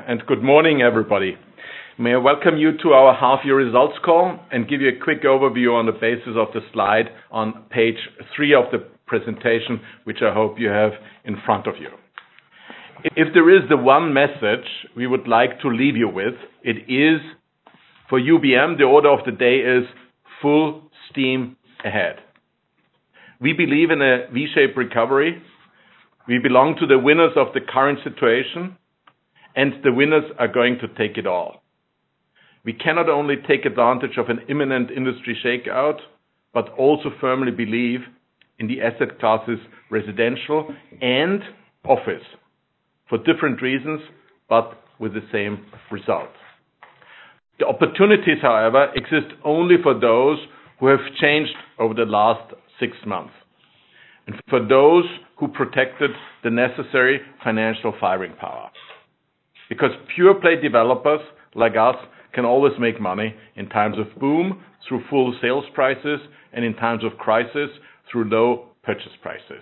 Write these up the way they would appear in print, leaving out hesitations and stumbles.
and good morning, everybody. May I welcome you to our half-year results call and give you a quick overview on the basis of the slide on page 3 of the presentation, which I hope you have in front of you. If there is the one message we would like to leave you with, it is, for UBM, the order of the day is full steam ahead. We believe in a V-shaped recovery. We belong to the winners of the current situation, and the winners are going to take it all. We cannot only take advantage of an imminent industry shakeout, but also firmly believe in the asset classes residential and office for different reasons, but with the same result. The opportunities, however, exist only for those who have changed over the last 6 months, and for those who protected the necessary financial firing power. Because pure play developers like us can always make money in times of boom through full sales prices and in times of crisis through low purchase prices.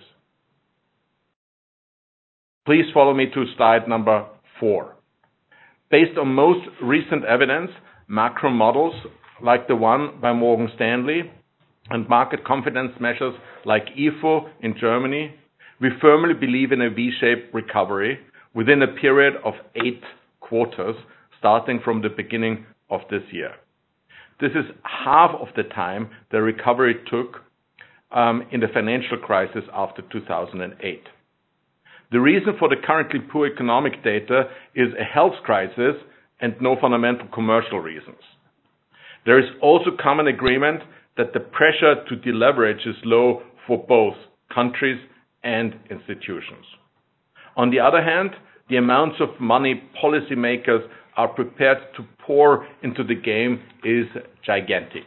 Please follow me to slide number 4. Based on most recent evidence, macro models like the one by Morgan Stanley and market confidence measures like IFO in Germany, we firmly believe in a V-shaped recovery within a period of 8 quarters, starting from the beginning of this year. This is half of the time the recovery took in the financial crisis after 2008. The reason for the currently poor economic data is a health crisis and no fundamental commercial reasons. There is also common agreement that the pressure to deleverage is low for both countries and institutions. On the other hand, the amounts of money policymakers are prepared to pour into the game is gigantic.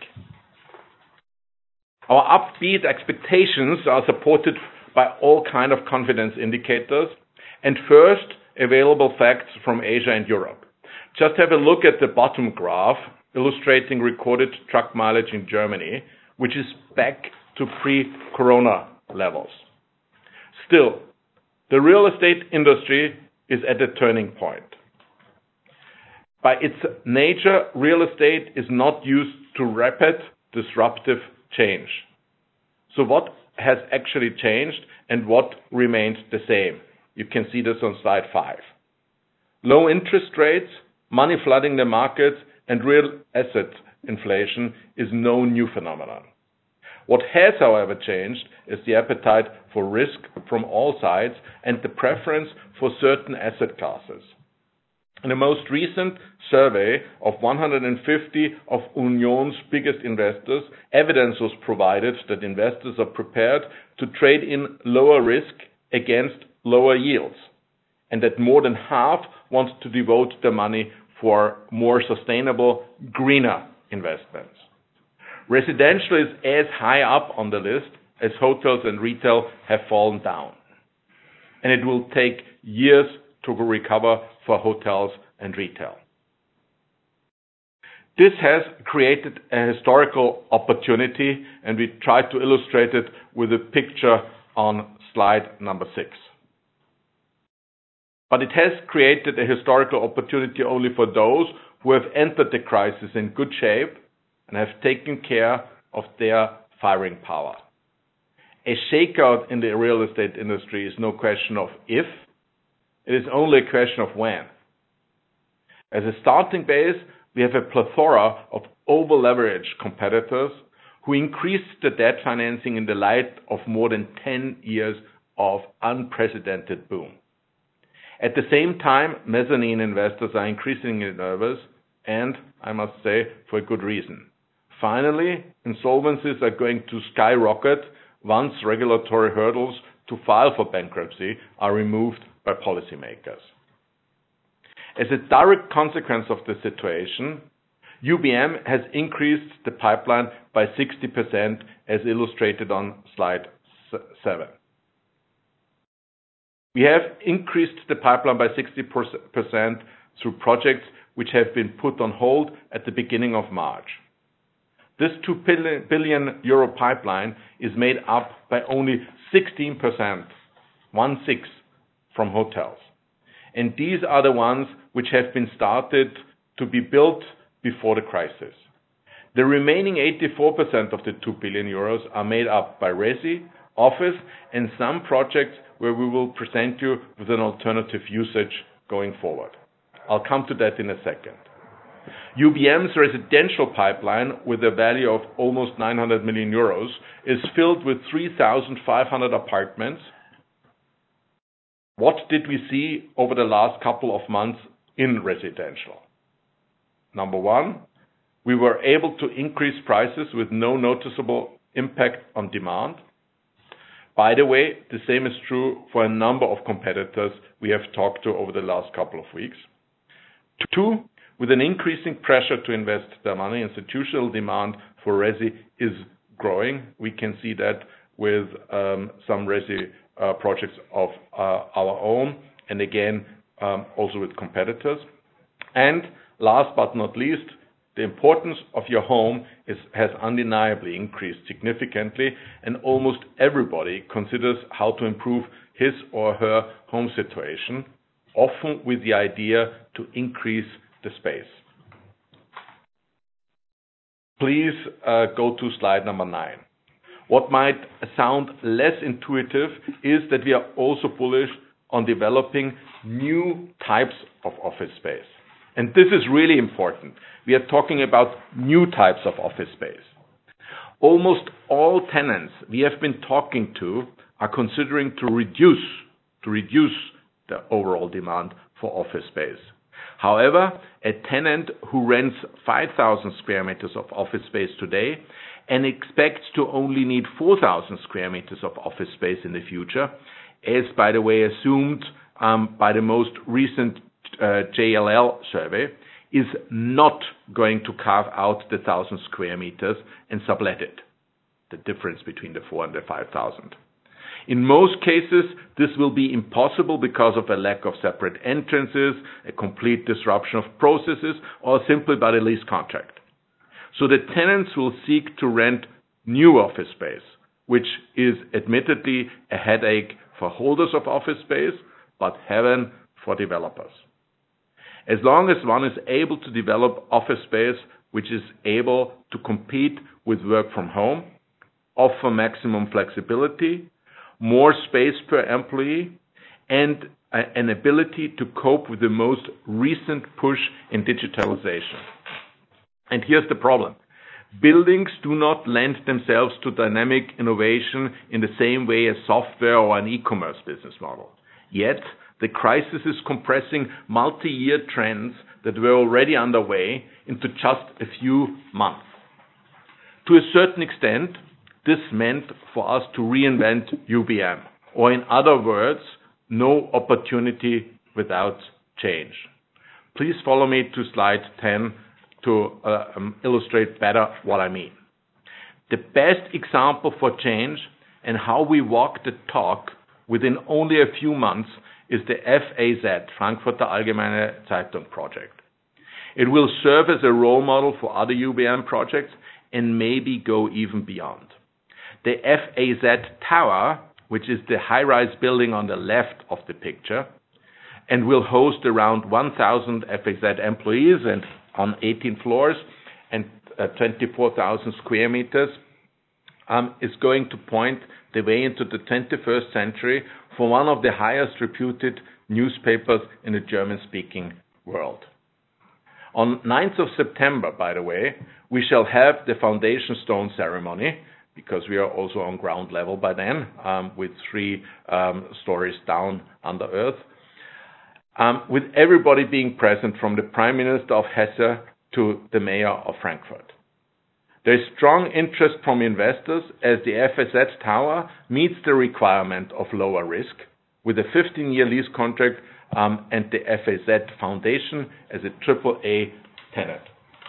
Our upbeat expectations are supported by all kinds of confidence indicators and first available facts from Asia and Europe. Just have a look at the bottom graph illustrating recorded truck mileage in Germany, which is back to pre-corona levels. Still, the real estate industry is at a turning point. By its nature, real estate is not used to rapid, disruptive change. So what has actually changed and what remains the same? You can see this on slide 5. Low interest rates, money flooding the markets, and real asset inflation is no new phenomenon. What has, however, changed is the appetite for risk from all sides and the preference for certain asset classes. In the most recent survey of 150 of Union's biggest investors, evidence was provided that investors are prepared to trade in lower risk against lower yields, and that more than half want to devote their money for more sustainable, greener investments. Residential is as high up on the list as hotels and retail have fallen down. And it will take years to recover for hotels and retail. This has created a historical opportunity, and we try to illustrate it with a picture on slide number 6. But it has created a historical opportunity only for those who have entered the crisis in good shape and have taken care of their firing power. A shakeout in the real estate industry is no question of if, it is only a question of when. As a starting base, we have a plethora of over-leveraged competitors who increased the debt financing in the light of more than 10 years of unprecedented boom. At the same time, mezzanine investors are increasingly nervous, and I must say, for a good reason. Finally, insolvencies are going to skyrocket once regulatory hurdles to file for bankruptcy are removed by policymakers. As a direct consequence of the situation, UBM has increased the pipeline by 60%, as illustrated on slide 7. We have increased the pipeline by 60% through projects which have been put on hold at the beginning of March. This 2 billion euro pipeline is made up by only 16%, 1/6, from hotels. and these are the ones which have been started to be built before the crisis. The remaining 84% of the 2 billion euros are made up by resi, office, and some projects where we will present you with an alternative usage going forward. I'll come to that in a second. UBM's residential pipeline, with a value of almost 900 million euros, is filled with 3,500 apartments. What did we see over the last couple of months in residential? Number one, we were able to increase prices with no noticeable impact on demand. By the way, the same is true for a number of competitors we have talked to over the last couple of weeks. Two, with an increasing pressure to invest their money, institutional demand for resi is growing. We can see that with some resi projects of our own, and again, also with competitors. And last but not least, the importance of your home has undeniably increased significantly, and almost everybody considers how to improve his or her home situation, often with the idea to increase the space. Please go to slide number 9. What might sound less intuitive is that we are also bullish on developing new types of office space. And this is really important. We are talking about new types of office space. Almost all tenants we have been talking to are considering to reduce the overall demand for office space. However, a tenant who rents 5,000 square meters of office space today and expects to only need 4,000 square meters of office space in the future, as by the way assumed by the most recent JLL survey, is not going to carve out the 1,000 square meters and sublet it, the difference between the 4 and the 5,000. In most cases, this will be impossible because of a lack of separate entrances, a complete disruption of processes, or simply by the lease contract. So the tenants will seek to rent new office space, which is admittedly a headache for holders of office space, but heaven for developers. As long as one is able to develop office space which is able to compete with work from home, offer maximum flexibility, more space per employee, and an ability to cope with the most recent push in digitalization. And here's the problem. Buildings do not lend themselves to dynamic innovation in the same way as software or an e-commerce business model. Yet, the crisis is compressing multi-year trends that were already underway into just a few months. To a certain extent, this meant for us to reinvent UBM, or in other words, no opportunity without change. Please follow me to slide 10 to illustrate better what I mean. The best example for change and how we walk the talk within only a few months is the FAZ, Frankfurter Allgemeine Zeitung project. It will serve as a role model for other UBM projects and maybe go even beyond. The FAZ Tower, which is the high-rise building on the left of the picture, and will host around 1,000 FAZ employees and on 18 floors and 24,000 square meters, is going to point the way into the 21st century for one of the highest reputed newspapers in the German-speaking world. On 9th of September, by the way, we shall have the foundation stone ceremony, because we are also on ground level by then, with 3 stories down under earth, with everybody being present from the Prime Minister of Hesse to the Mayor of Frankfurt. There is strong interest from investors as the FAZ Tower meets the requirement of lower risk with a 15-year lease contract and the FAZ Foundation as a AAA tenant.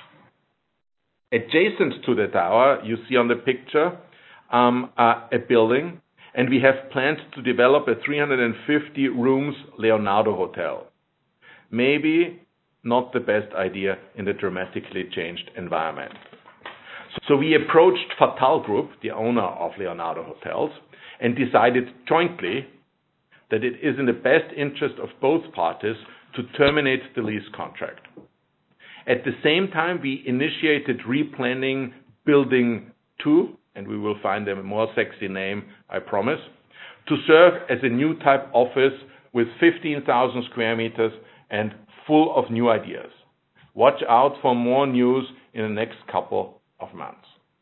Adjacent to the tower, you see on the picture a building, and we have planned to develop a 350 rooms Leonardo Hotel. Maybe not the best idea in the dramatically changed environment. So we approached Fatal Group, the owner of Leonardo Hotels, and decided jointly that it is in the best interest of both parties to terminate the lease contract. At the same time, we initiated replanning Building 2, and we will find a more sexy name, I promise, to serve as a new type office with 15,000 square meters and full of new ideas. Watch out for more news in the next couple of months.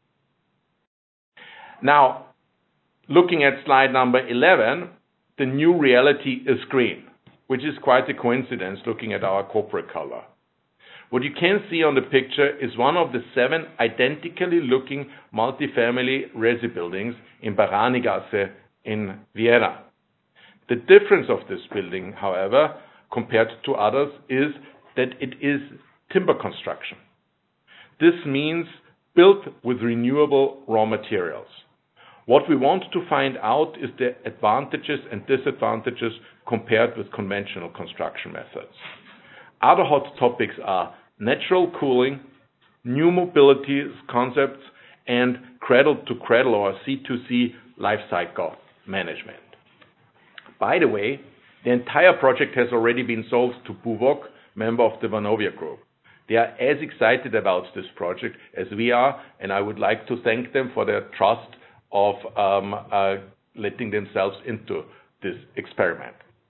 Now, looking at slide number 11, the new reality is green, which is quite a coincidence looking at our corporate color. What you can see on the picture is one of the 7 identically looking multifamily resi buildings in Baranigasse in Vienna. The difference of this building, however, compared to others, is that it is timber construction. This means built with renewable raw materials. What we want to find out is the advantages and disadvantages compared with conventional construction methods. Other hot topics are natural cooling, new mobility concepts, and cradle-to-cradle or C2C life cycle management. By the way, the entire project has already been sold to Buwog, member of the Vonovia Group. They are as excited about this project as we are, and I would like to thank them for their trust of letting themselves into this experiment.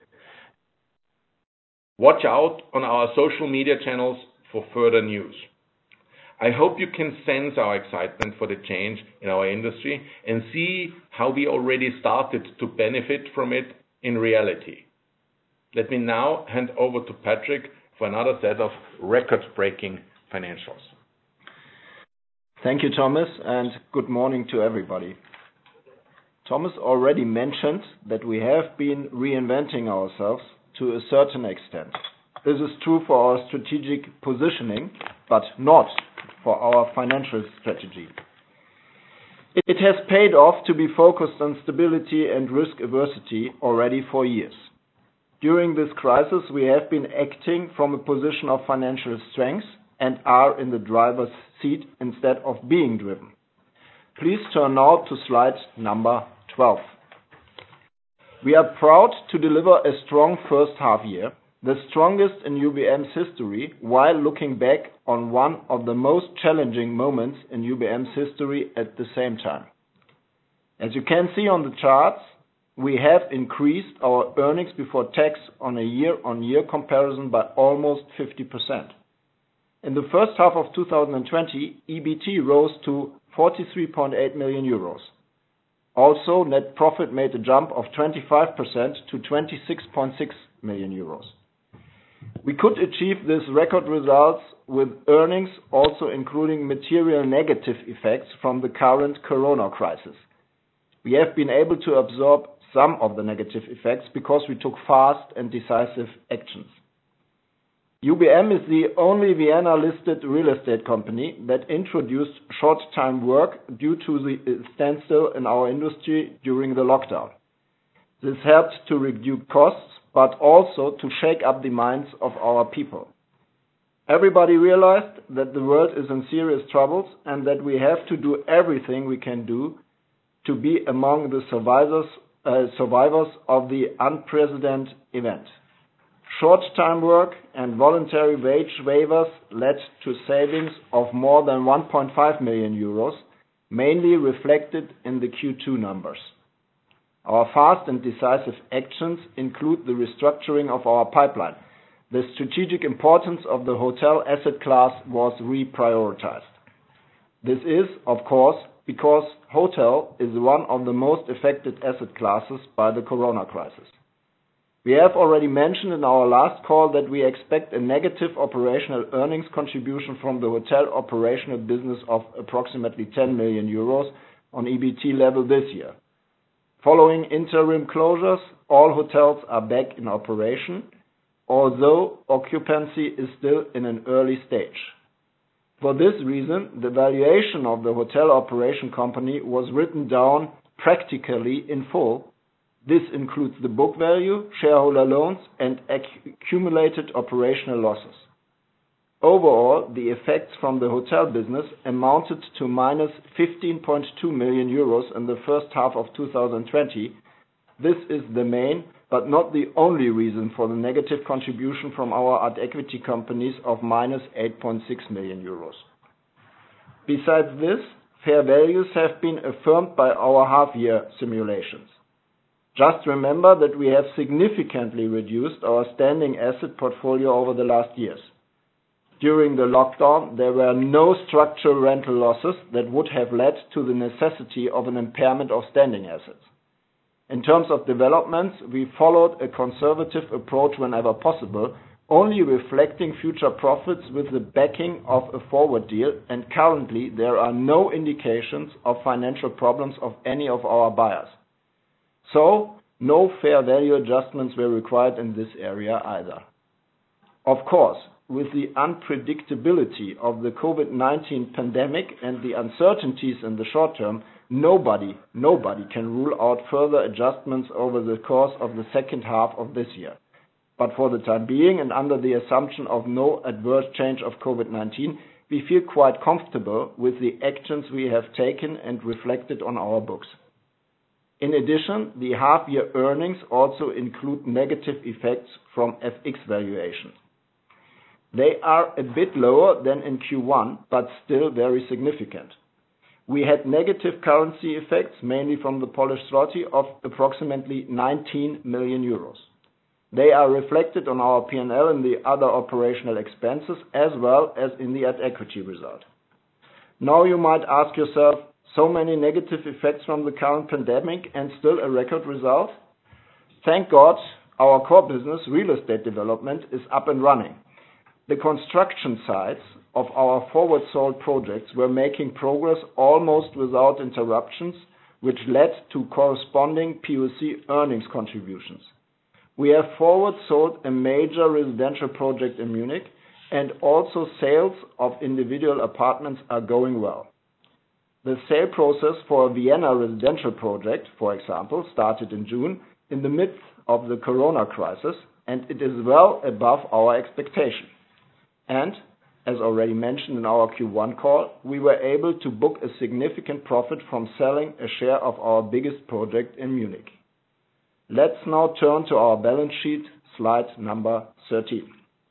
Watch out on our social media channels for further news. I hope you can sense our excitement for the change in our industry and see how we already started to benefit from it in reality. Let me now hand over to Patrick for another set of record-breaking financials. Thank you, Thomas, and good morning to everybody. Thomas already mentioned that we have been reinventing ourselves to a certain extent. This is true for our strategic positioning, but not for our financial strategy. It has paid off to be focused on stability and risk aversity already for years. During this crisis, we have been acting from a position of financial strength and are in the driver's seat instead of being driven. Please turn now to slide number 12. We are proud to deliver a strong first half year, the strongest in UBM's history, while looking back on one of the most challenging moments in UBM's history at the same time. As you can see on the charts, we have increased our earnings before tax on a year-on-year comparison by almost 50%. In the first half of 2020, EBT rose to 43.8 million euros. Also, net profit made a jump of 25% to 26.6 million euros. We could achieve these record results with earnings also including material negative effects from the current corona crisis. We have been able to absorb some of the negative effects because we took fast and decisive actions. UBM is the only Vienna-listed real estate company that introduced short-time work due to the standstill in our industry during the lockdown. This helped to reduce costs, but also to shake up the minds of our people. Everybody realized that the world is in serious troubles and that we have to do everything we can do to be among the survivors of the unprecedented event. Short-time work and voluntary wage waivers led to savings of more than 1.5 million euros, mainly reflected in the Q2 numbers. Our fast and decisive actions include the restructuring of our pipeline. The strategic importance of the hotel asset class was reprioritized. This is, of course, because hotel is one of the most affected asset classes by the corona crisis. We have already mentioned in our last call that we expect a negative operational earnings contribution from the hotel operational business of approximately 10 million euros on EBT level this year. Following interim closures, all hotels are back in operation, although occupancy is still in an early stage. For this reason, the valuation of the hotel operation company was written down practically in full. This includes the book value, shareholder loans, and accumulated operational losses. Overall, the effects from the hotel business amounted to minus 15.2 million euros in the first half of 2020. This is the main but not the only reason for the negative contribution from our at-equity companies of minus 8.6 million euros. Besides this, fair values have been affirmed by our half-year simulations. Just remember that we have significantly reduced our standing asset portfolio over the last years. During the lockdown, there were no structural rental losses that would have led to the necessity of an impairment of standing assets. In terms of developments, we followed a conservative approach whenever possible, only reflecting future profits with the backing of a forward deal, and currently there are no indications of financial problems of any of our buyers. So, no fair value adjustments were required in this area either. Of course, with the unpredictability of the COVID-19 pandemic and the uncertainties in the short term, nobody can rule out further adjustments over the course of the second half of this year. But for the time being, and under the assumption of no adverse change of COVID-19, we feel quite comfortable with the actions we have taken and reflected on our books. In addition, the half-year earnings also include negative effects from FX valuation. They are a bit lower than in Q1, but still very significant. We had negative currency effects, mainly from the Polish zloty, of approximately 19 million euros. They are reflected on our P&L in the other operational expenses as well as in the at-equity result. Now you might ask yourself, so many negative effects from the current pandemic and still a record result? Thank God our core business, real estate development, is up and running. The construction sites of our forward sold projects were making progress almost without interruptions, which led to corresponding POC earnings contributions. We have forward sold a major residential project in Munich, and also sales of individual apartments are going well. The sale process for a Vienna residential project, for example, started in June in the midst of the corona crisis, and it is well above our expectation. And, as already mentioned in our Q1 call, we were able to book a significant profit from selling a share of our biggest project in Munich. Let's now turn to our balance sheet, slide number 13.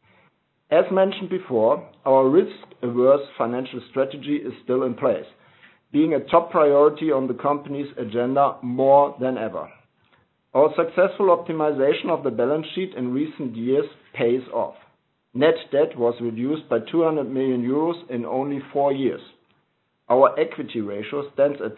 As mentioned before, our risk-averse financial strategy is still in place, being a top priority on the company's agenda more than ever. Our successful optimization of the balance sheet in recent years pays off. Net debt was reduced by 200 million euros in only 4 years. Our equity ratio stands at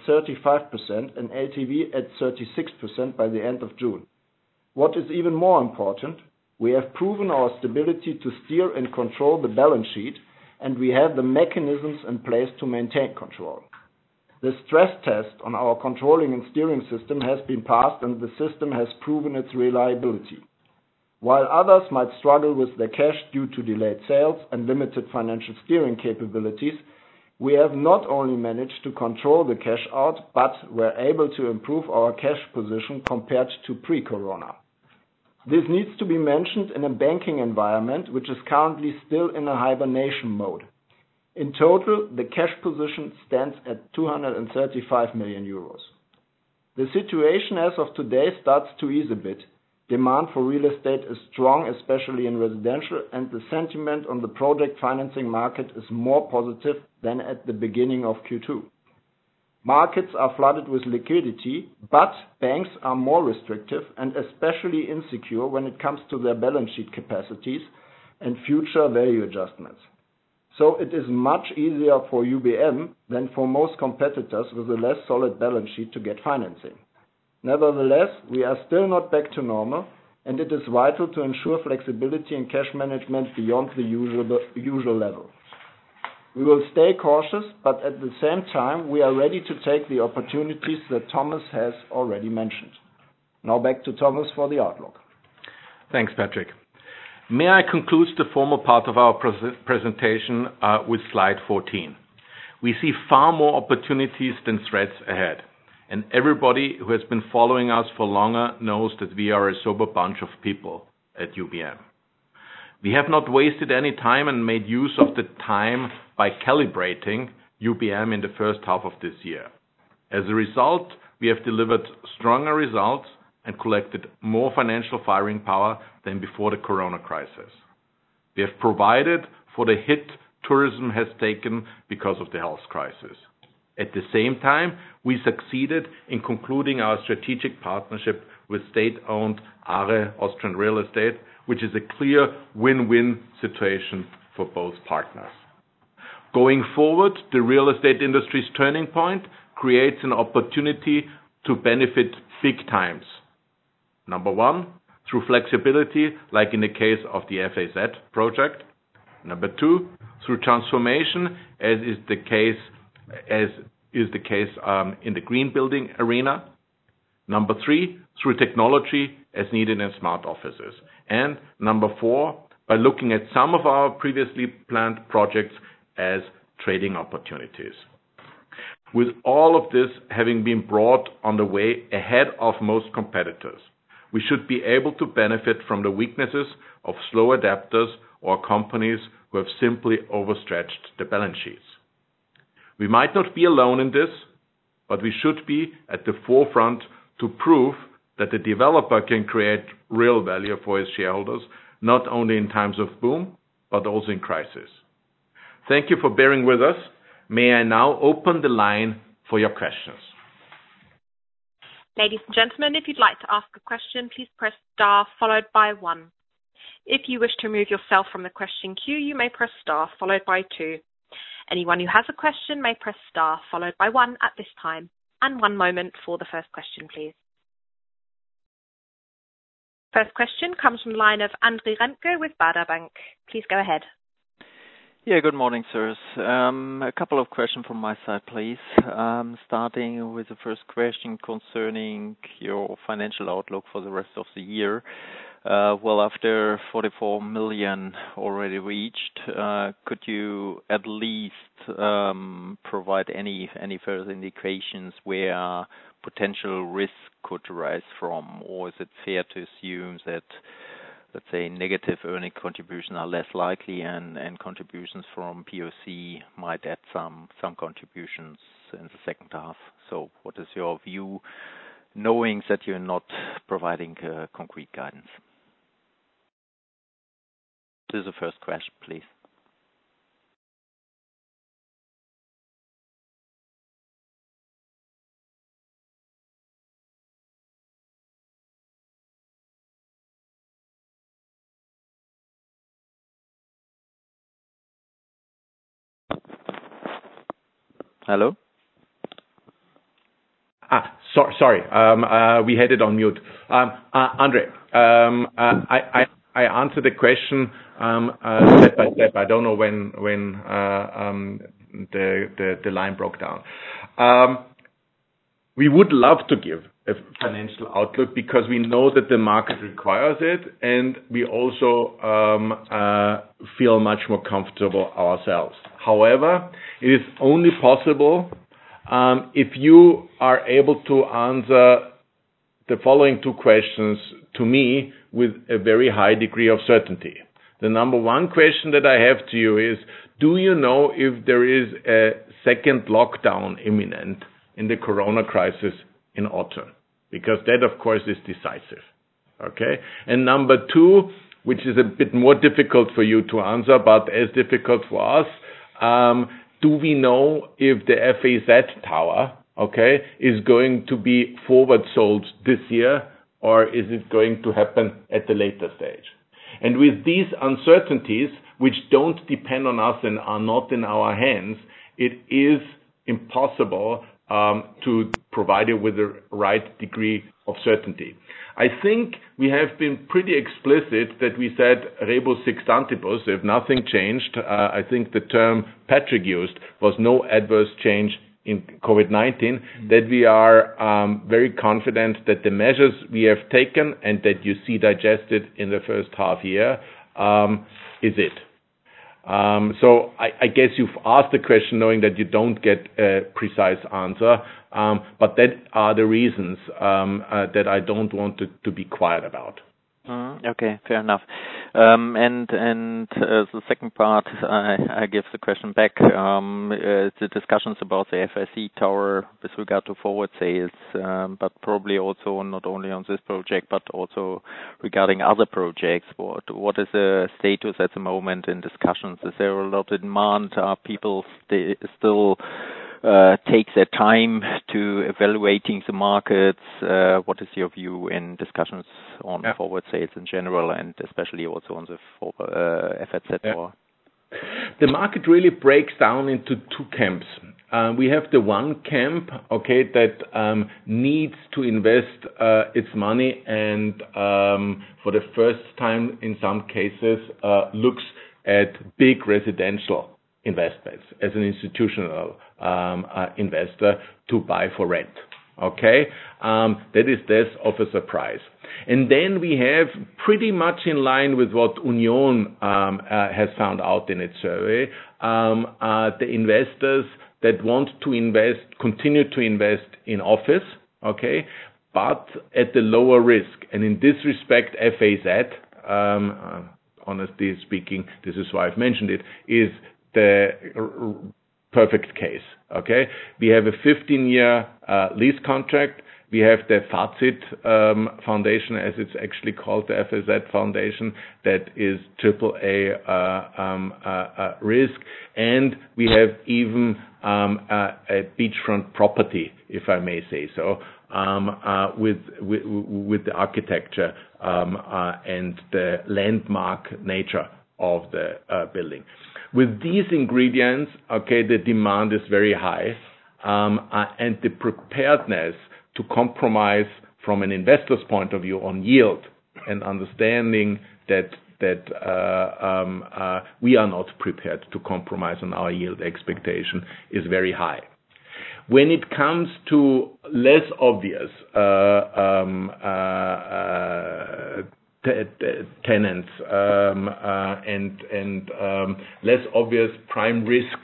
35% and LTV at 36% by the end of June. What is even more important, we have proven our stability to steer and control the balance sheet, and we have the mechanisms in place to maintain control. The stress test on our controlling and steering system has been passed, and the system has proven its reliability. While others might struggle with their cash due to delayed sales and limited financial steering capabilities, we have not only managed to control the cash out, but were able to improve our cash position compared to pre-corona. This needs to be mentioned in a banking environment which is currently still in a hibernation mode. In total, the cash position stands at 235 million euros. The situation as of today starts to ease a bit. Demand for real estate is strong, especially in residential, and the sentiment on the project financing market is more positive than at the beginning of Q2. Markets are flooded with liquidity, but banks are more restrictive and especially insecure when it comes to their balance sheet capacities and future value adjustments. So it is much easier for UBM than for most competitors with a less solid balance sheet to get financing. Nevertheless, we are still not back to normal, and it is vital to ensure flexibility in cash management beyond the usual level. We will stay cautious, but at the same time, we are ready to take the opportunities that Thomas has already mentioned. Now back to Thomas for the outlook. Thanks, Patrick. May I conclude the formal part of our presentation with slide 14. We see far more opportunities than threats ahead, and everybody who has been following us for longer knows that we are a sober bunch of people at UBM. We have not wasted any time and made use of the time by calibrating UBM in the first half of this year. As a result, we have delivered stronger results and collected more financial firing power than before the corona crisis. We have provided for the hit tourism has taken because of the health crisis. At the same time, we succeeded in concluding our strategic partnership with state-owned ARE Austrian Real Estate, which is a clear win-win situation for both partners. Going forward, the real estate industry's turning point creates an opportunity to benefit big times. Number one, through flexibility, like in the case of the FAZ project. Number two, through transformation, as is the case in the green building arena. Number three, through technology as needed in smart offices. And number four, by looking at some of our previously planned projects as trading opportunities. With all of this having been brought on the way ahead of most competitors, we should be able to benefit from the weaknesses of slow adapters or companies who have simply overstretched the balance sheets. We might not be alone in this, but we should be at the forefront to prove that the developer can create real value for his shareholders, not only in times of boom, but also in crisis. Thank you for bearing with us. May I now open the line for your questions. Ladies and gentlemen, if you'd like to ask a question, please press star followed by 1. If you wish to remove yourself from the question queue, you may press star followed by 2. Anyone who has a question may press star followed by 1 at this time. And 1 moment for the first question, please. First question comes from the line of Andre Remke with Baader Bank. Please go ahead. Yeah, good morning, sirs. A couple of questions from my side, please. Starting with the first question concerning your financial outlook for the rest of the year. Well, after 44 million already reached, could you at least provide any further indications where potential risk could arise from? Or is it fair to assume that, let's say, negative earning contributions are less likely and contributions from POC might add some contributions in the second half? So what is your view, knowing that you're not providing concrete guidance? This is the first question, please. Hello? Sorry. We had it on mute. Andre, I answered the question step by step. I don't know when the line broke down. We would love to give a financial outlook because we know that the market requires it, and we also feel much more comfortable ourselves. However, it is only possible if you are able to answer the following 2 questions to me with a very high degree of certainty. The number 1 question that I have to you is, do you know if there is a second lockdown imminent in the corona crisis in autumn? Because that, of course, is decisive. Okay? And number 2, which is a bit more difficult for you to answer, but as difficult for us, do we know if the FAZ tower, okay, is going to be forward sold this year, or is it going to happen at a later stage? And with these uncertainties, which don't depend on us and are not in our hands, it is impossible to provide you with the right degree of certainty. I think we have been pretty explicit that we said rebus sic stantibus, if nothing changed. I think the term Patrick used was no adverse change in COVID-19, that we are very confident that the measures we have taken and that you see digested in the first half year is it. So I guess you've asked the question knowing that you don't get a precise answer, but that are the reasons that I don't want to be quiet about. Okay, fair enough. The second part, I give the question back. The discussions about the FSC Tower with regard to forward sales, but probably also not only on this project, but also regarding other projects. What is the status at the moment in discussions? Is there a lot of demand? Are people still take their time to evaluating the markets? What is your view in discussions on forward sales in general, and especially also on the FSZ Tower? The market really breaks down into two camps. We have the one camp, that needs to invest its money and for the first time in some cases looks at big residential investments as an institutional investor to buy for rent. That is less of a surprise. And then we have, pretty much in line with what Union has found out in its survey, the investors that want to continue to invest in office, but at the lower risk. And in this respect, FAZ, honestly speaking, this is why I've mentioned it, is the perfect case. We have a 15-year lease contract. We have the Fazit Foundation, as it's actually called, the FAZ Foundation, that is AAA risk, and we have even a beachfront property, if I may say so, with the architecture and the landmark nature of the building. With these ingredients, the demand is very high, and the preparedness to compromise from an investor's point of view on yield and understanding that we are not prepared to compromise on our yield expectation is very high. When it comes to less obvious tenants and less obvious prime risk,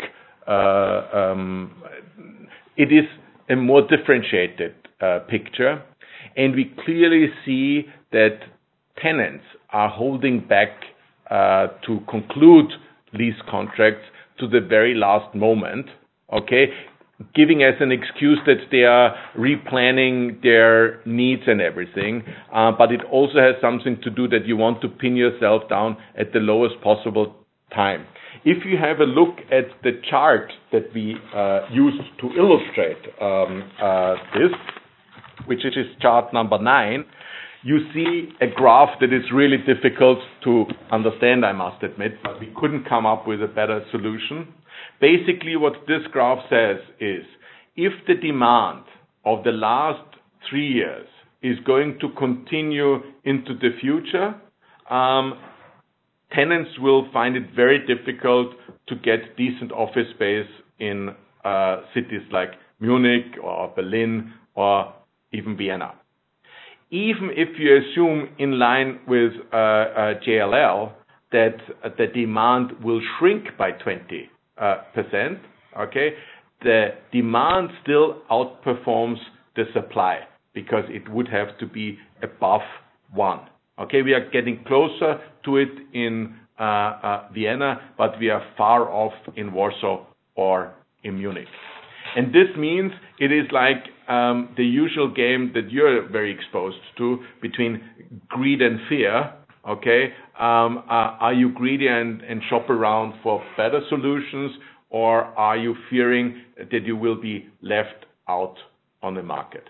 it is a more differentiated picture, and we clearly see that tenants are holding back to conclude lease contracts to the very last moment, giving as an excuse that they are replanning their needs and everything, but it also has something to do that you want to pin yourself down at the lowest possible time. If you have a look at the chart that we used to illustrate this, which is chart number 9, you see a graph that is really difficult to understand, I must admit, but we couldn't come up with a better solution. Basically, what this graph says is, if the demand of the last 3 years is going to continue into the future, tenants will find it very difficult to get decent office space in cities like Munich or Berlin or even Vienna. Even if you assume, in line with JLL, that the demand will shrink by 20%, the demand still outperforms the supply because it would have to be above 1. We are getting closer to it in Vienna, but we are far off in Warsaw or in Munich. And this means it is like the usual game that you're very exposed to between greed and fear. Are you greedy and shop around for better solutions, or are you fearing that you will be left out on the market?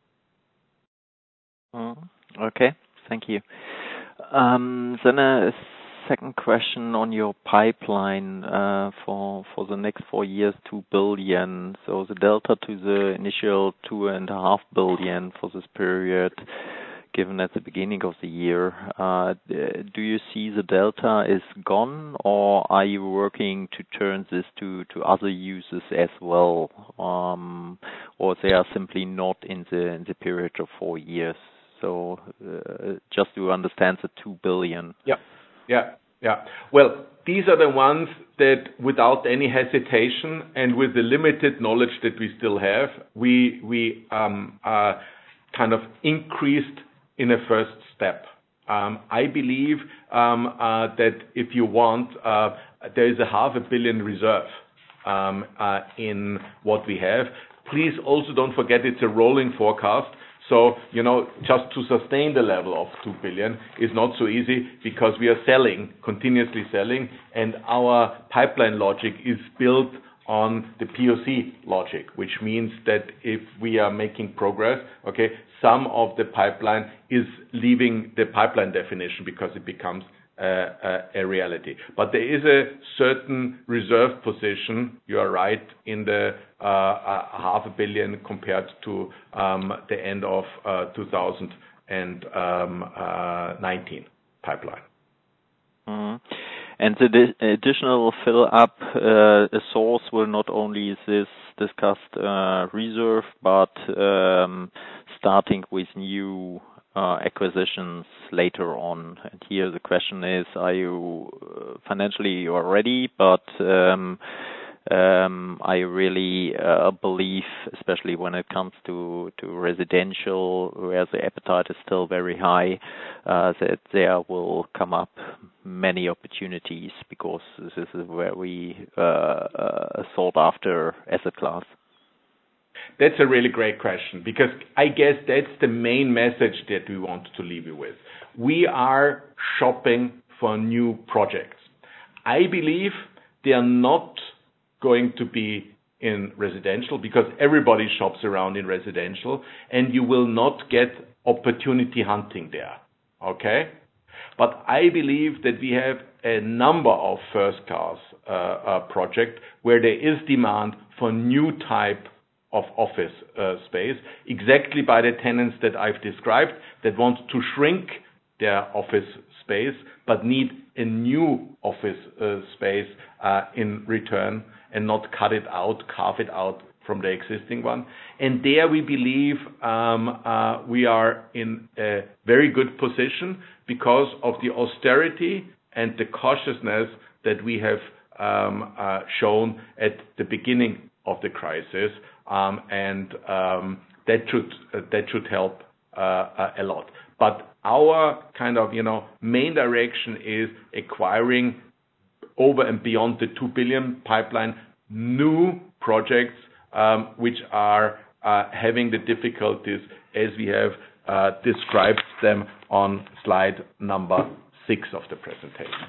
Okay, thank you. Then a second question on your pipeline for the next 4 years, 2 billion. So the delta to the initial 2.5 billion for this period, given at the beginning of the year, do you see the delta is gone, or are you working to turn this to other uses as well, or they are simply not in the period of 4 years? So just to understand the 2 billion. Yeah. Well, these are the ones that, without any hesitation and with the limited knowledge that we still have, we kind of increased in a first step. I believe that if you want, there is a 500 million reserve in what we have. Please also don't forget it's a rolling forecast. So, just to sustain the level of 2 billion is not so easy because we are continuously selling, and our pipeline logic is built on the POC logic, which means that if we are making progress, some of the pipeline is leaving the pipeline definition because it becomes a reality. But there is a certain reserve position, you are right, in the 500 million compared to the end of 2019 pipeline. Mm-hmm. And the additional fill-up source will not only is this discussed reserve, but starting with new acquisitions later on. And here the question is, are you financially ready, but I really believe, especially when it comes to residential, where the appetite is still very high, that there will come up many opportunities because this is a very sought after asset class. That's a really great question, because I guess that's the main message that we want to leave you with. We are shopping for new projects. I believe they are not going to be in residential because everybody shops around in residential, and you will not get opportunity hunting there. Okay? But I believe that we have a number of first-class projects where there is demand for new type of office space, exactly by the tenants that I've described that want to shrink their office space but need a new office space in return and not carve it out from the existing one. And there we believe we are in a very good position because of the austerity and the cautiousness that we have shown at the beginning of the crisis. And that should help a lot. But our kind of main direction is acquiring over and beyond the 2 billion pipeline new projects which are having the difficulties as we have described them on slide number 6 of the presentation.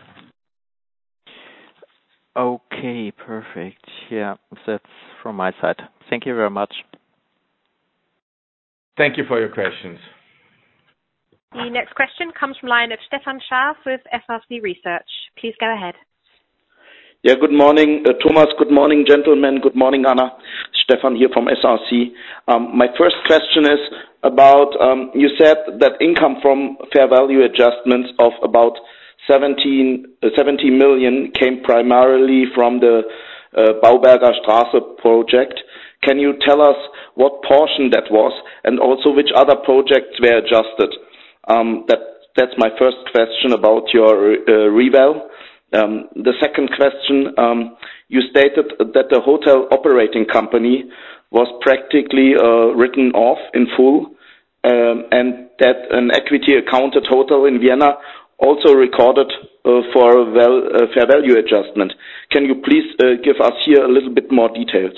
Okay, perfect. Yeah, that's from my side. Thank you very much. Thank you for your questions. The next question comes from line of Stefan Scharff with SRC Research. Please go ahead. Yeah, good morning, Thomas. Good morning, gentlemen. Good morning, Anna. Stefan here from SRC. My first question is about, you said that income from fair value adjustments of about 70 million came primarily from the Bauberger Straße project. Can you tell us what portion that was and also which other projects were adjusted? That's my first question about your reval. The second question, you stated that the hotel operating company was practically written off in full, and that an equity accounted hotel in Vienna also recorded for a fair value adjustment. Can you please give us here a little bit more details?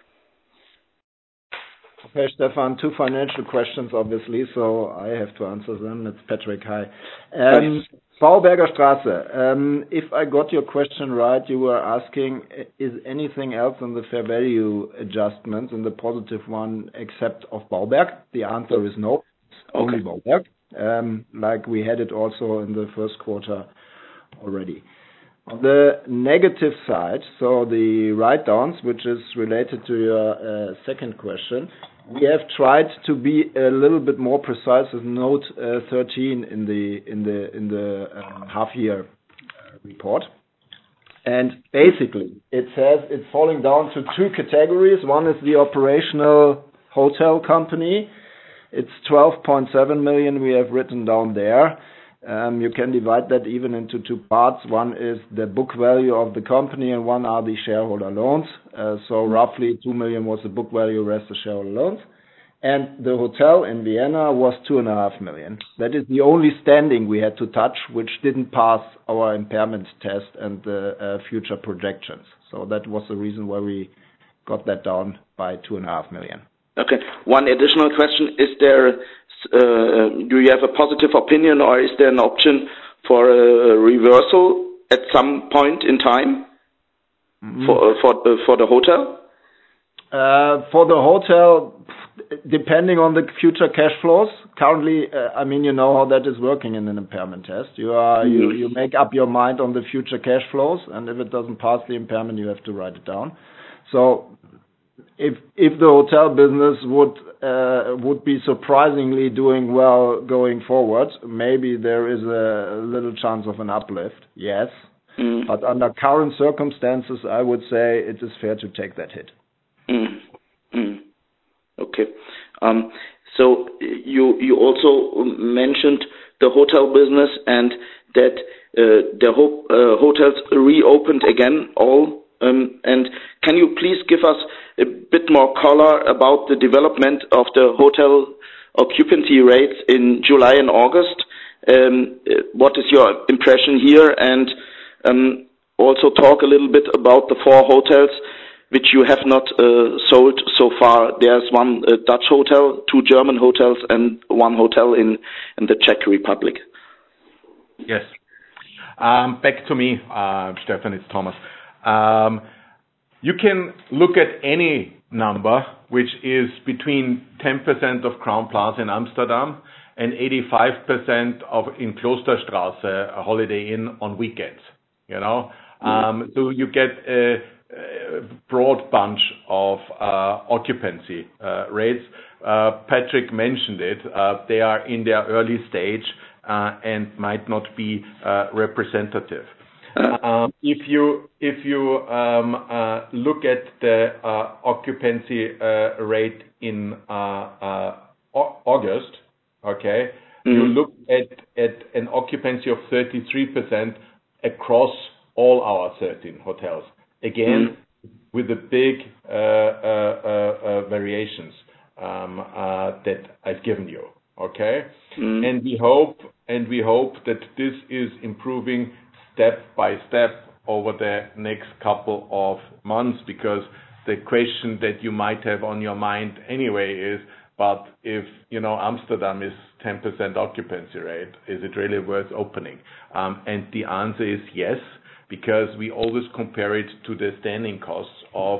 Okay, Stefan, 2 financial questions, obviously, so I have to answer them. It's Patrick. Hi. Bauberger Straße. If I got your question right, you were asking, is anything else in the fair value adjustments in the positive one except of Bauberg? The answer is no. It's only Bauberg, like we had it also in the first quarter already. On the negative side, so the write-downs, which is related to your second question, we have tried to be a little bit more precise with note 13 in the half-year report. And basically, it says it's falling down to 2 categories. One is the operational hotel company. It's 12.7 million we have written down there. You can divide that even into 2 parts. One is the book value of the company and one are the shareholder loans. So roughly 2 million was the book value, rest the shareholder loans. And the hotel in Vienna was 2.5 million. That is the only standing we had to touch, which didn't pass our impairment test and the future projections. So that was the reason why we got that down by 2.5 million. Okay. One additional question: Is there? Do you have a positive opinion, or is there an option for a reversal at some point in time for the hotel? For the hotel, depending on the future cash flows. Currently, I mean, you know how that is working in an impairment test. You make up your mind on the future cash flows, and if it doesn't pass the impairment, you have to write it down. So, if the hotel business would be surprisingly doing well going forward, maybe there is a little chance of an uplift. Yes, but under current circumstances, I would say it is fair to take that hit. Okay. So you also mentioned the hotel business and that the hotels reopened again all. And can you please give us a bit more color about the development of the hotel occupancy rates in July and August? What is your impression here? And also talk a little bit about the 4 hotels which you have not sold so far. There's one Dutch hotel, 2 German hotels, and 1 hotel in the Czech Republic. Yes. Back to me, Stefan, it's Thomas. You can look at any number which is between 10% of Crown Plaza in Amsterdam and 85% of in Klosterstraße, a Holiday Inn on weekends. You know, so you get a broad bunch of occupancy rates. Patrick mentioned it. They are in their early stage and might not be representative. If you look at the occupancy rate in August, okay, you look at an occupancy of 33% across all our 13 hotels. Again, with the big variations that I've given you, okay? And we hope that this is improving step by step over the next couple of months, because the question that you might have on your mind anyway is, but if, you know, Amsterdam is 10% occupancy rate, is it really worth opening? And the answer is yes, because we always compare it to the standing costs of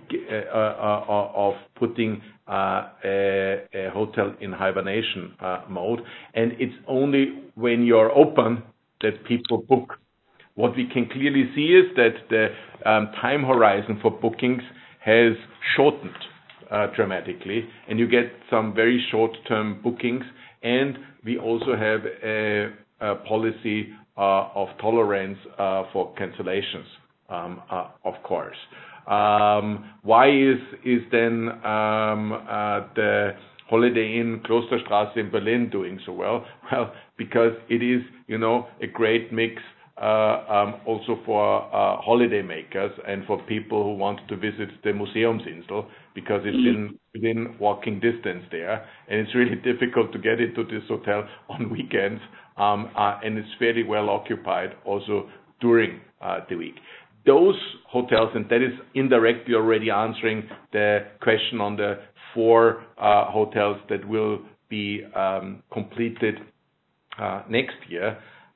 putting a hotel in hibernation mode. And it's only when you're open that people book. What we can clearly see is that the time horizon for bookings has shortened dramatically, and you get some very short-term bookings. And we also have a policy of tolerance for cancellations, of course. Why is then the Holiday Inn Klosterstraße in Berlin doing so well? Well, because it is, you know, a great mix also for holiday makers and for people who want to visit the Museumsinsel, because it's within walking distance there, and it's really difficult to get into this hotel on weekends, and it's fairly well occupied also during the week. Those hotels, and that is indirectly already answering the question on the 4 hotels that will be completed next year.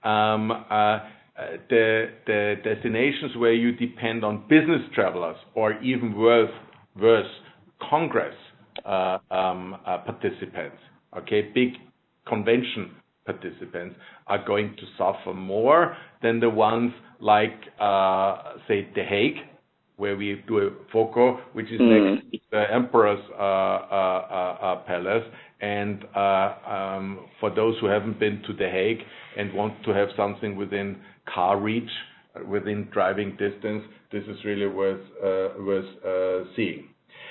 The destinations where you depend on business travelers, or even worse, Congress participants, okay, big convention participants, are going to suffer more than the ones like, say, The Hague, where we do a FOCO, which is next to the Emperor's Palace. And for those who haven't been to The Hague and want to have something within car reach, within driving distance, this is really worth seeing.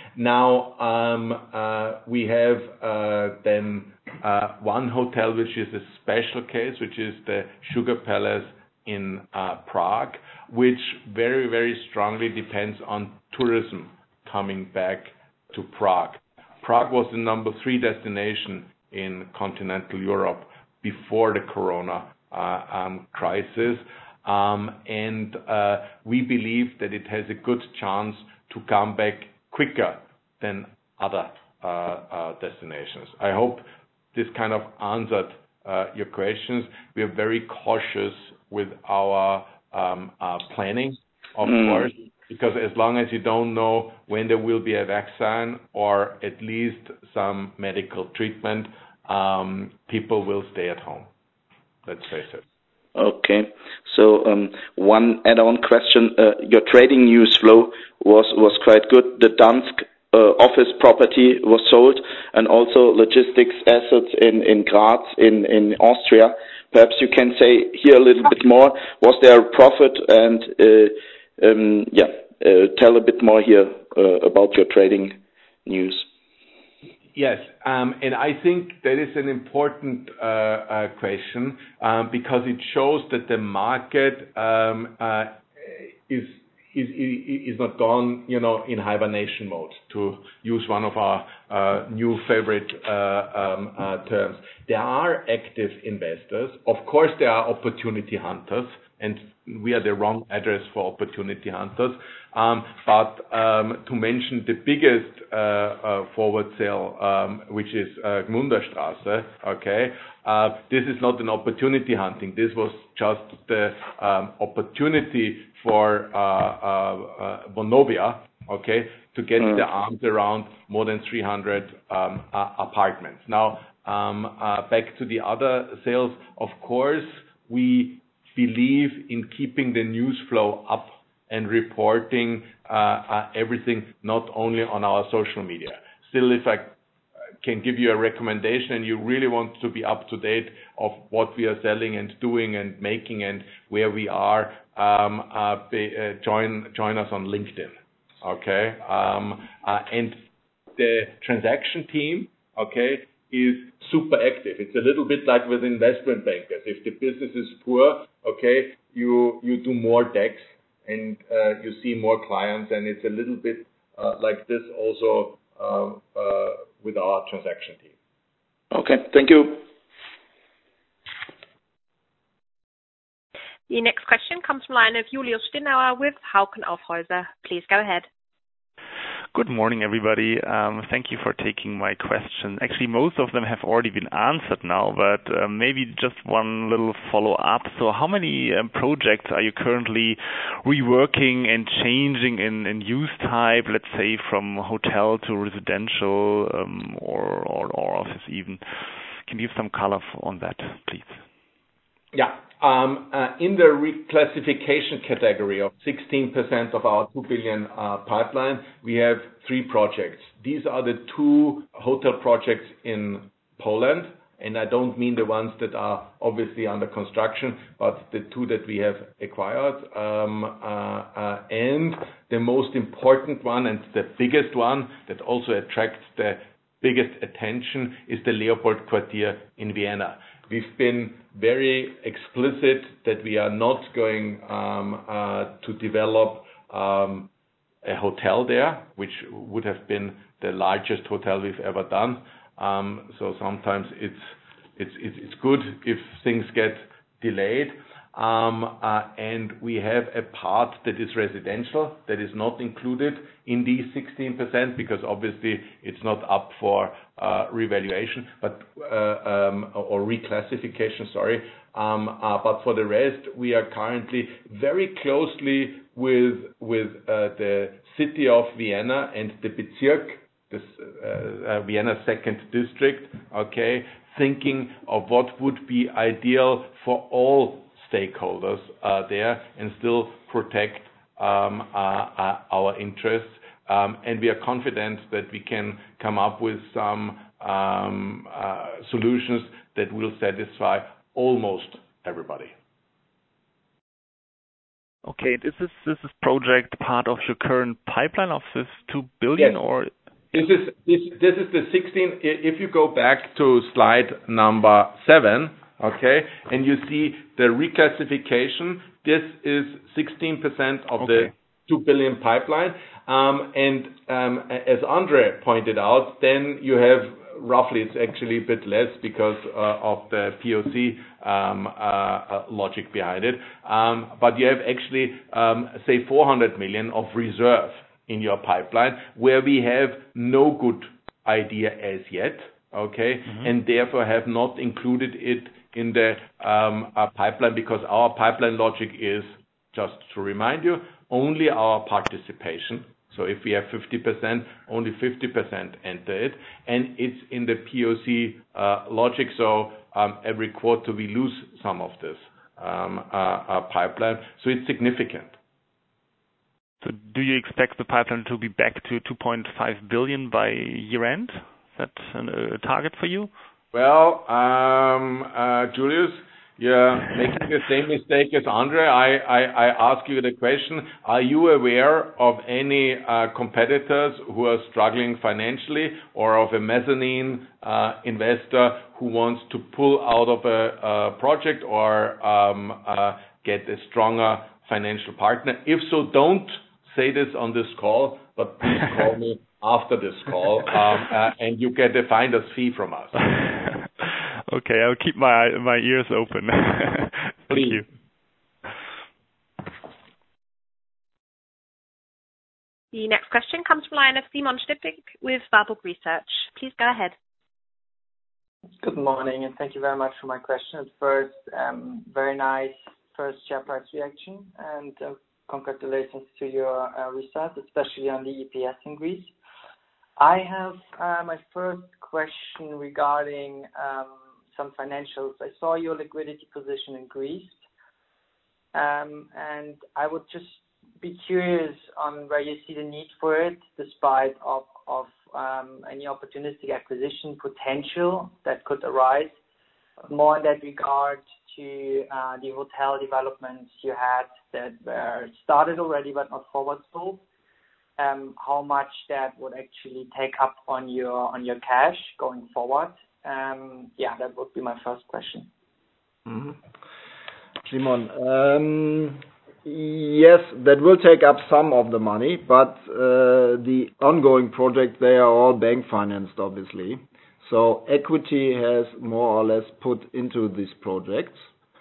Now, we have then one hotel which is a special case, which is the Sugar Palace in Prague, which very, very strongly depends on tourism coming back to Prague. Prague was the number 3 destination in continental Europe before the corona crisis. And we believe that it has a good chance to come back quicker than other destinations. I hope this kind of answered your questions. We are very cautious with our planning, of course, because as long as you don't know when there will be a vaccine or at least some medical treatment, people will stay at home. Let's face it. Okay. So one add-on question. Your trading news flow was quite good. The Dansk office property was sold, and also logistics assets in Graz in Austria. Perhaps you can say here a little bit more. Was there a profit? And tell a bit more here about your trading news. Yes, and I think that is an important question because it shows that the market is not gone, in hibernation mode, to use one of our new favorite terms. There are active investors. Of course, there are opportunity hunters, and we are the wrong address for opportunity hunters. But to mention the biggest forward sale, which is Gmunderstrasse, okay, this is not an opportunity hunting. This was just the opportunity for Vonovia, okay, to get their arms around more than 300 apartments. Now, back to the other sales, of course, we believe in keeping the news flow up and reporting everything, not only on our social media. Still, if I can give you a recommendation and you really want to be up to date of what we are selling and doing and making and where we are, join us on LinkedIn. Okay, and the transaction team, okay, is super active. It's a little bit like with investment bankers. If the business is poor, okay, you do more decks and you see more clients, and it's a little bit like this also with our transaction team. Okay, thank you. The next question comes from the line of Julius Stinauer with Hauck & Aufhäuser. Please go ahead. Good morning, everybody. Thank you for taking my question. Actually, most of them have already been answered now, but maybe just one little follow-up. So how many projects are you currently reworking and changing in use type, let's say from hotel to residential or office even? Can you give some color on that, please? Yeah. In the reclassification category of 16% of our 2 billion pipeline, we have 3 projects. These are the 2 hotel projects in Poland, and I don't mean the ones that are obviously under construction, but the 2 that we have acquired. And the most important one and the biggest one that also attracts the biggest attention is the Leopold Quartier in Vienna. We've been very explicit that we are not going to develop a hotel there, which would have been the largest hotel we've ever done. So sometimes it's good if things get delayed. And we have a part that is residential that is not included in these 16% because obviously it's not up for revaluation, but or reclassification. Sorry. But for the rest, we are currently very closely with the city of Vienna and the Bezirk, this Vienna 2nd District. Okay, thinking of what would be ideal for all stakeholders there and still protect our interests. And we are confident that we can come up with some solutions that will satisfy almost everybody. Okay, is this project part of your current pipeline of this 2 billion? Yes. Or this is the 16. If you go back to slide number 7, okay, and you see the reclassification, this is 16% of the 2 billion pipeline. As Andre pointed out, then you have roughly, it's actually a bit less because of the POC logic behind it. But you have actually, say, 400 million of reserve in your pipeline, where we have no good idea as yet, okay, and therefore have not included it in the pipeline, because our pipeline logic is, just to remind you, only our participation. So if we have 50%, only 50% enter it, and it's in the POC logic. So every quarter we lose some of this pipeline. So it's significant. So do you expect the pipeline to be back to 2.5 billion by year end? Is that a target for you? Well, Julius, you're making the same mistake as Andre. I ask you the question, are you aware of any competitors who are struggling financially, or of a mezzanine investor who wants to pull out of a project or get a stronger financial partner? If so, don't say this on this call, but please call me after this call, and you get a finder's fee from us. Okay, I'll keep my ears open. Thank you. The next question comes from the line of Simon Stippig with Warburg Research. Please go ahead. Good morning, and thank you very much for my question. First, very nice first share price reaction, and congratulations to your results, especially on the EPS in Greece. I have my first question regarding some financials. I saw your liquidity position in Greece, and I would just be curious on where you see the need for it, despite of any opportunistic acquisition potential that could arise. More in that regard to the hotel developments you had that were started already but not forward sold. How much that would actually take up on your cash going forward? That would be my first question. Simon, yes, that will take up some of the money, but the ongoing projects, they are all bank financed, obviously. So equity has more or less put into these projects.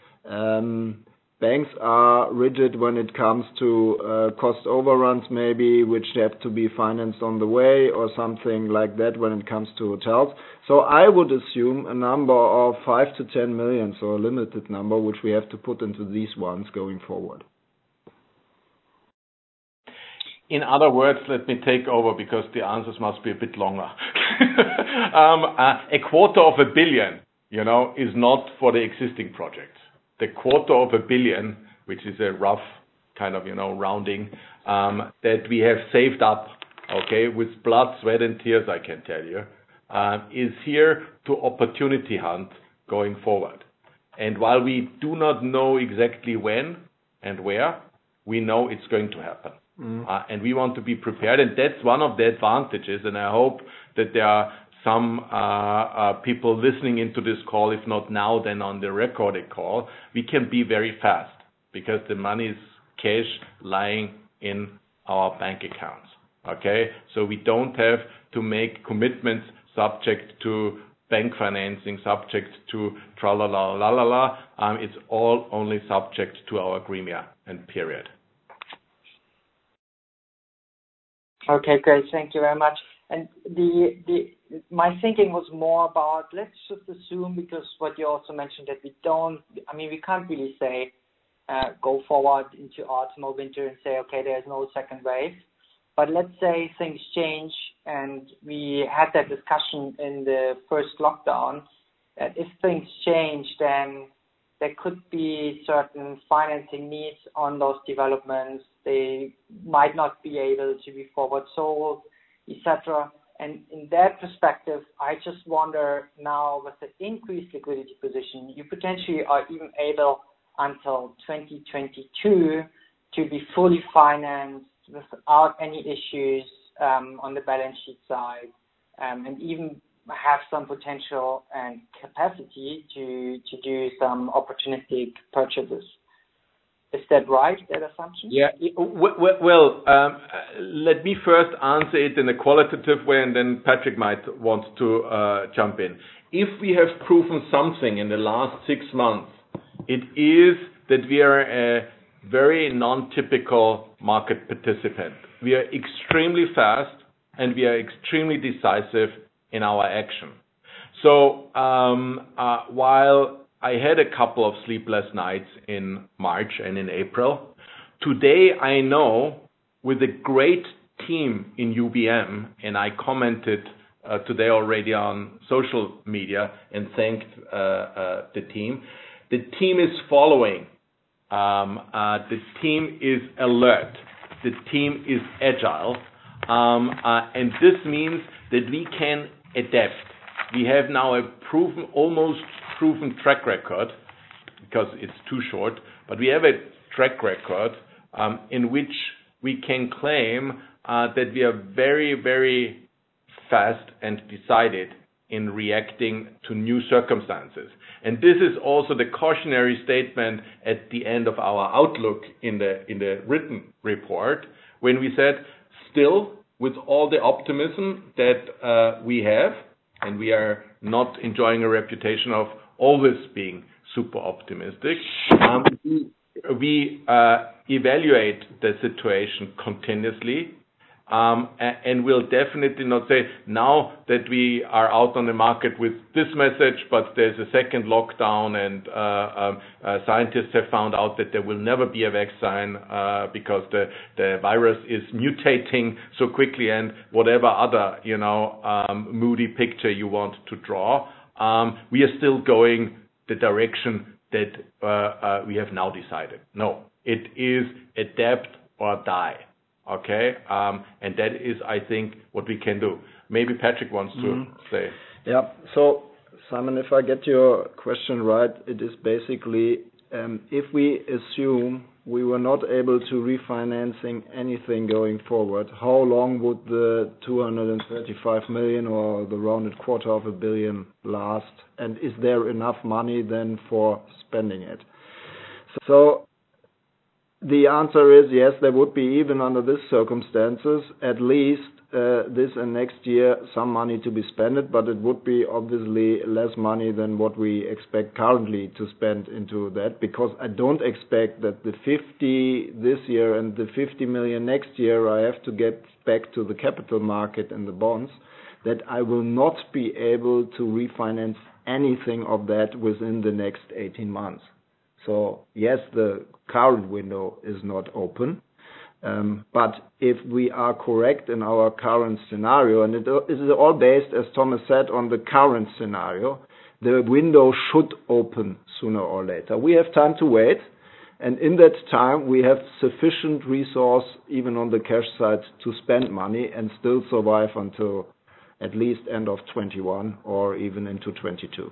Banks are rigid when it comes to cost overruns, maybe, which have to be financed on the way or something like that when it comes to hotels. So I would assume a number of 5 to 10 million, so a limited number, which we have to put into these ones going forward. In other words, let me take over because the answers must be a bit longer. 250 million, is not for the existing projects. The 250 million, which is a rough kind of, rounding, that we have saved up, okay, with blood, sweat, and tears, I can tell you, is here to opportunity hunt going forward. And while we do not know exactly when and where, we know it's going to happen. And we want to be prepared, and that's one of the advantages, and I hope that there are some people listening into this call, if not now, then on the recorded call. We can be very fast because the money is cash lying in our bank accounts, okay? So we don't have to make commitments subject to bank financing, subject to tra-la-la-la-la-la. It's all only subject to our agreement and period. Okay, great. Thank you very much. And my thinking was more about, let's just assume, because what you also mentioned, that we can't really say, go forward into autumn or winter and say, okay, there's no second wave. But let's say things change, and we had that discussion in the first lockdown, that if things change, then there could be certain financing needs on those developments. They might not be able to be forward sold, etc. And in that perspective, I just wonder now, with the increased liquidity position, you potentially are even able until 2022 to be fully financed without any issues on the balance sheet side, and even have some potential and capacity to do some opportunistic purchases. Is that right, that assumption? Yeah. Well, let me first answer it in a qualitative way, and then Patrick might want to jump in. If we have proven something in the last 6 months, it is that we are a very non-typical market participant. We are extremely fast, and we are extremely decisive in our action. So while I had a couple of sleepless nights in March and in April, today I know with a great team in UBM, and I commented today already on social media and thanked the team. The team is following. The team is alert. The team is agile. And this means that we can adapt. We have now a almost proven track record, because it's too short, but we have a track record in which we can claim that we are very, very fast and decided in reacting to new circumstances. And this is also the cautionary statement at the end of our outlook in the written report, when we said, still, with all the optimism that we have, and we are not enjoying a reputation of always being super optimistic, we evaluate the situation continuously, and we'll definitely not say now that we are out on the market with this message, but there's a second lockdown, and scientists have found out that there will never be a vaccine because the virus is mutating so quickly, and whatever other moody picture you want to draw, we are still going the direction that we have now decided. No, it is adapt or die. Okay, and that is, I think, what we can do. Maybe Patrick wants to say. Yeah. So, Simon, if I get your question right, it is basically if we assume we were not able to refinancing anything going forward, how long would the 235 million or the rounded $250 million last? And is there enough money then for spending it? So the answer is yes, there would be, even under these circumstances, at least this and next year, some money to be spent, but it would be obviously less money than what we expect currently to spend into that, because I don't expect that the 50 this year and the 50 million next year I have to get back to the capital market and the bonds, that I will not be able to refinance anything of that within the next 18 months. So yes, the current window is not open. But if we are correct in our current scenario, and it is all based, as Thomas said, on the current scenario, the window should open sooner or later. We have time to wait, and in that time we have sufficient resource, even on the cash side, to spend money and still survive until at least end of 21 or even into 22.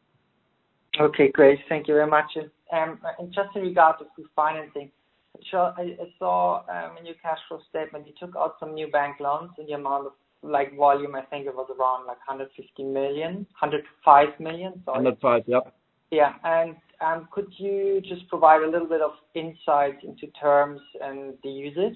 Okay, great. Thank you very much. And just in regard to financing, I saw in your cash flow statement you took out some new bank loans in the amount of volume. I think it was around 105 million. Sorry. 105, yeah. Yeah, and could you just provide a little bit of insight into terms and the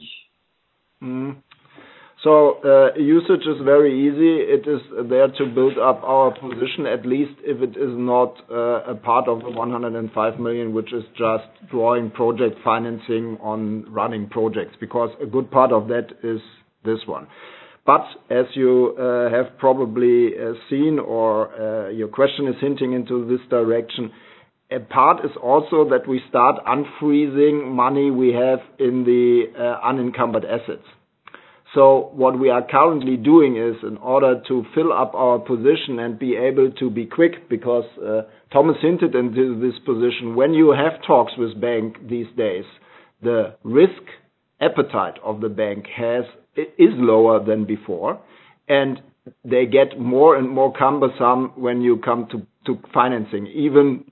usage? So usage is very easy. It is there to build up our position, at least if it is not a part of the 105 million, which is just drawing project financing on running projects, because a good part of that is this one. But as you have probably seen, or your question is hinting into this direction, a part is also that we start unfreezing money we have in the unencumbered assets. So what we are currently doing is, in order to fill up our position and be able to be quick, because Thomas hinted into this position, when you have talks with bank these days, the risk appetite of the bank is lower than before, and they get more and more cumbersome when you come to financing, even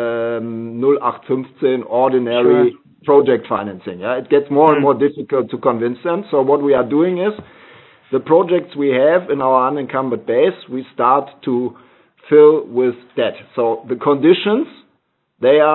0815 ordinary project financing. Yeah, it gets more and more difficult to convince them. So what we are doing is, the projects we have in our unencumbered base, we start to fill with debt. So the conditions, they are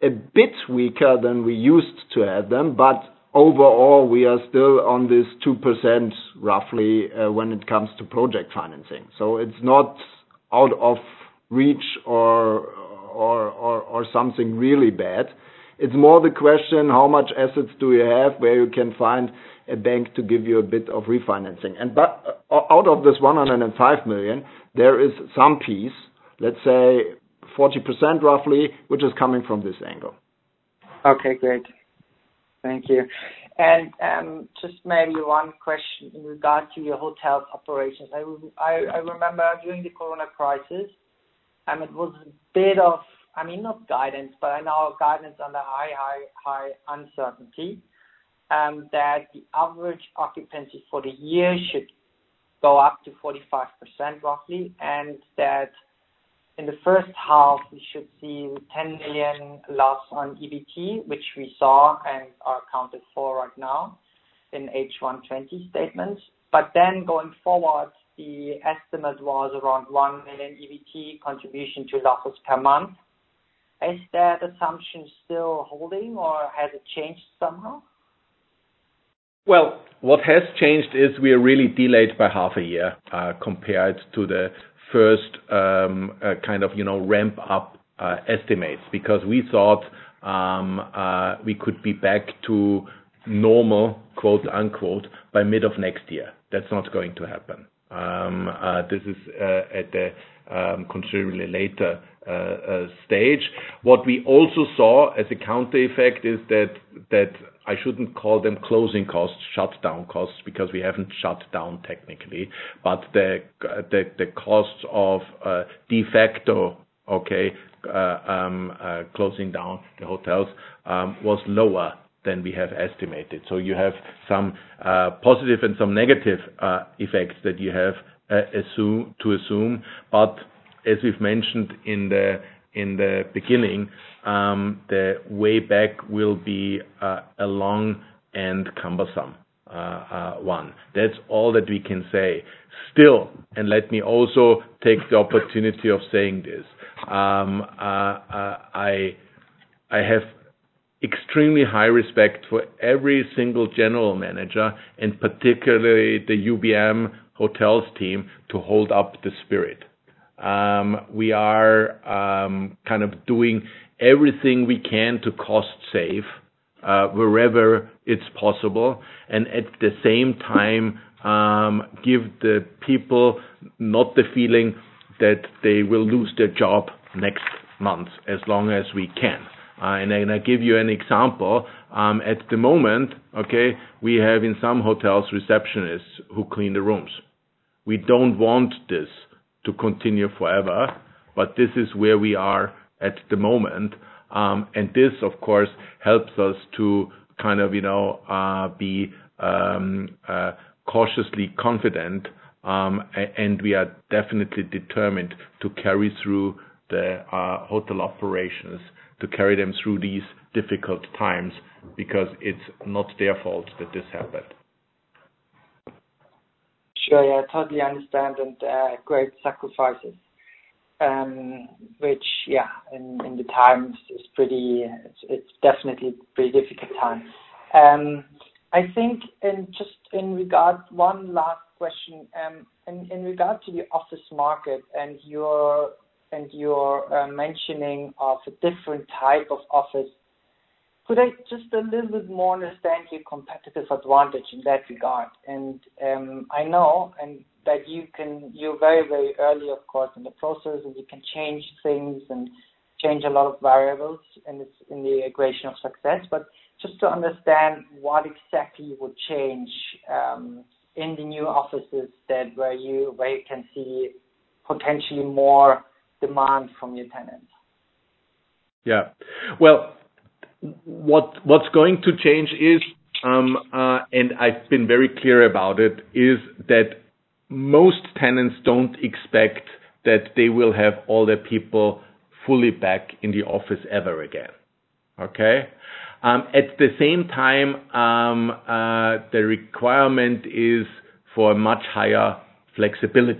a bit weaker than we used to have them, but overall, we are still on this 2% roughly when it comes to project financing. So it's not out of reach or something really bad. It's more the question, how much assets do you have where you can find a bank to give you a bit of refinancing. But out of this 105 million, there is some piece, let's say 40% roughly, which is coming from this angle. Okay, great. Thank you. And just maybe one question in regard to your hotel operations. I remember during the Corona crisis, it was a bit of, not guidance, but I know guidance under high uncertainty, that the average occupancy for the year should go up to 45% roughly, and that in the first half, we should see 10 million loss on EBT, which we saw and are accounted for right now in H1 20 statements. But then going forward, the estimate was around 1 million EBT contribution to losses per month. Is that assumption still holding, or has it changed somehow? Well, what has changed is we are really delayed by half a year compared to the first ramp up estimates, because we thought we could be back to normal, quote unquote, by mid of next year. That's not going to happen. This is at the considerably later stage. What we also saw as a counter effect is that I shouldn't call them closing costs, shutdown costs, because we haven't shut down technically, but the costs of de facto closing down the hotels was lower than we have estimated. So you have some positive and some negative effects that you have to assume. But as we've mentioned in the beginning, the way back will be a long and cumbersome one. That's all that we can say. Still, and let me also take the opportunity of saying this, I have extremely high respect for every single general manager, and particularly the UBM hotels team, to hold up the spirit. We are doing everything we can to cost save wherever it's possible, and at the same time give the people not the feeling that they will lose their job next month, as long as we can. And I give you an example. At the moment, we have in some hotels receptionists who clean the rooms. We don't want this to continue forever, but this is where we are at the moment. And this, of course, helps us to be cautiously confident, and we are definitely determined to carry through the hotel operations, to carry them through these difficult times, because it's not their fault that this happened. Sure, yeah, I totally understand, and great sacrifices, which, in the times is it's definitely a pretty difficult time. I think, in regard, one last question, in regard to the office market and your mentioning of a different type of office, could I just a little bit more understand your competitive advantage in that regard? And I know that you're very, very early, of course, in the process, and you can change things and change a lot of variables in the equation of success. But just to understand what exactly would change in the new offices where you can see potentially more demand from your tenants. Yeah. Well, what's going to change is, and I've been very clear about it, is that most tenants don't expect that they will have all their people fully back in the office ever again. Okay? At the same time, the requirement is for a much higher flexibility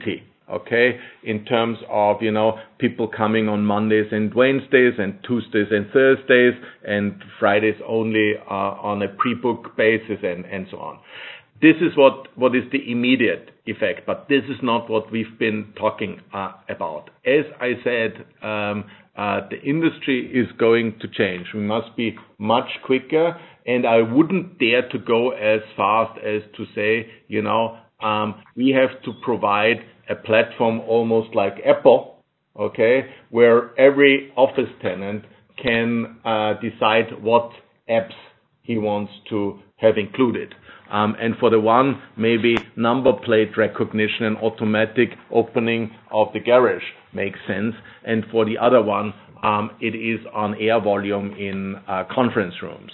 okay, in terms of, people coming on Mondays and Wednesdays and Tuesdays and Thursdays and Fridays only on a pre-book basis and so on. This is what is the immediate effect, but this is not what we've been talking about. As I said, the industry is going to change. We must be much quicker, and I wouldn't dare to go as fast as to say, we have to provide a platform almost like Apple, okay, where every office tenant can decide what apps he wants to have included. And for the one, maybe number plate recognition and automatic opening of the garage makes sense. And for the other one, it is on air volume in conference rooms.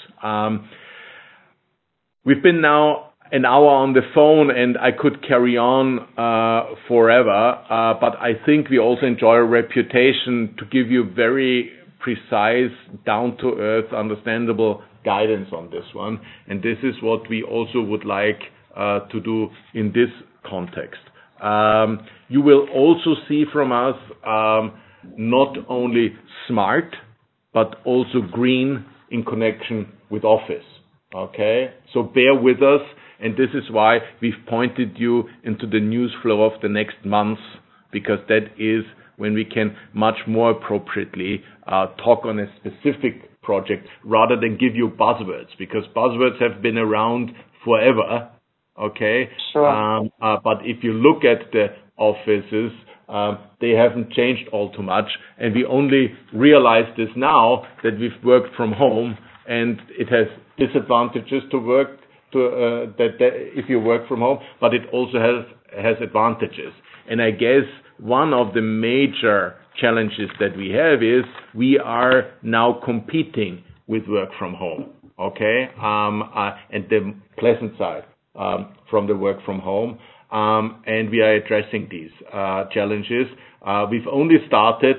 We've been now an hour on the phone, and I could carry on forever, but I think we also enjoy a reputation to give you very precise, down-to-earth, understandable guidance on this one, and this is what we also would like to do in this context. You will also see from us not only smart, but also green in connection with office. Okay, so bear with us, and this is why we've pointed you into the news flow of the next months, because that is when we can much more appropriately talk on a specific project rather than give you buzzwords, because buzzwords have been around forever. Okay, sure. But if you look at the offices, they haven't changed all too much, and we only realize this now that we've worked from home, and it has disadvantages to work that if you work from home, but it also has advantages. And I guess one of the major challenges that we have is we are now competing with work from home, okay, and the pleasant side from the work from home, and we are addressing these challenges. We've only started.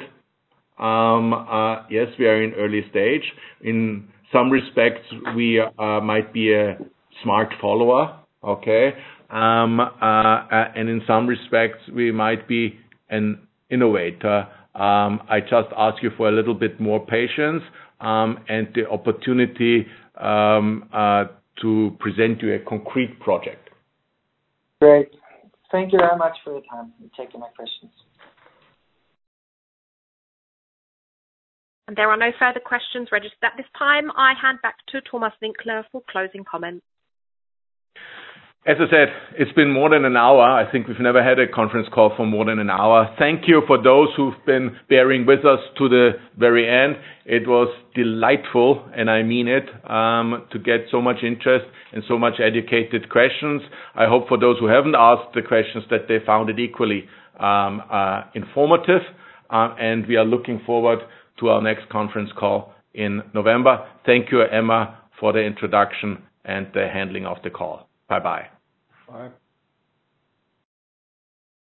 Yes, we are in early stage. In some respects, we might be a smart follower, okay, and in some respects, we might be an innovator. I just ask you for a little bit more patience and the opportunity to present you a concrete project. Great. Thank you very much for your time and taking my questions. And there are no further questions registered at this time. I hand back to Thomas Winkler for closing comments. As I said, it's been more than an hour. I think we've never had a conference call for more than an hour. Thank you for those who've been bearing with us to the very end. It was delightful, and I mean it, to get so much interest and so much educated questions. I hope for those who haven't asked the questions that they found it equally informative, and we are looking forward to our next conference call in November. Thank you, Emma, for the introduction and the handling of the call. Bye-bye. Bye.